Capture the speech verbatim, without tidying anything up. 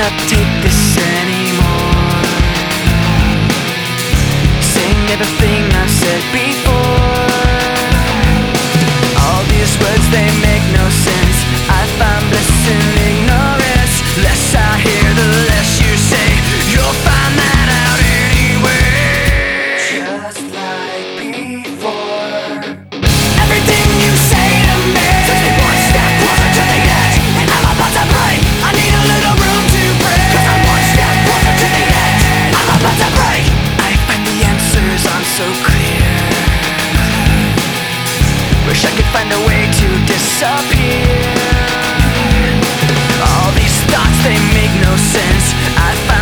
cannot take this anymore. Saying everything I've said before. All these words, they make no sense. I find bliss in ignorance. Less I hear, the less you say. You'll find that out anyway. Just like before. Everything you say to me takes me one step closer to the edge, and I'm about to break. I need a little room to breathe, 'cause I'm one step closer to the edge. I'm about to break. I find the answers aren't so clear. Wish I could find a way to disappear. All these thoughts, they make no sense. I find